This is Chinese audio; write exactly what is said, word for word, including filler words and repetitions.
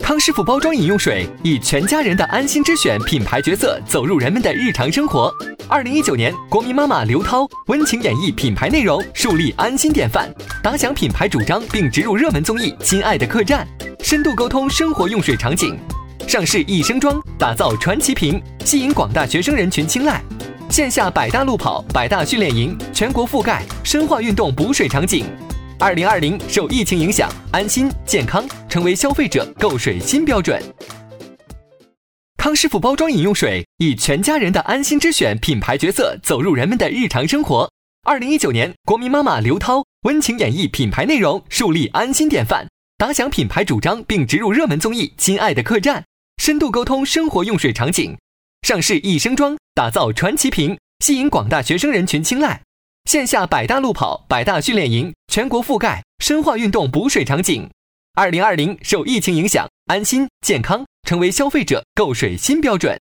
康师傅包装饮用水以全家人的安心之选品牌角色走入人们的日常生活。二零一九年，国民妈妈刘涛温情演绎品牌内容，树立安心典范，打响品牌主张并植入热门综艺《亲爱的客栈》，深度沟通生活用水场景。上市益生装，打造传奇瓶，吸引广大学生人群青睐。线下百大路跑、百大训练营，全国覆盖，深化运动补水场景。二零二零受疫情影响，安心健康成为消费者购水新标准。康师傅包装饮用水以全家人的安心之选品牌角色走入人们的日常生活。二零一九年，国民妈妈刘涛温情演绎品牌内容，树立安心典范，打响品牌主张并植入热门综艺《亲爱的客栈》，深度沟通生活用水场景。上市益生装，打造传奇瓶，吸引广大学生人群青睐。线下百大路跑、百大训练营，全国覆盖，深化运动补水场景。二零二零受疫情影响，安心健康成为消费者购水新标准。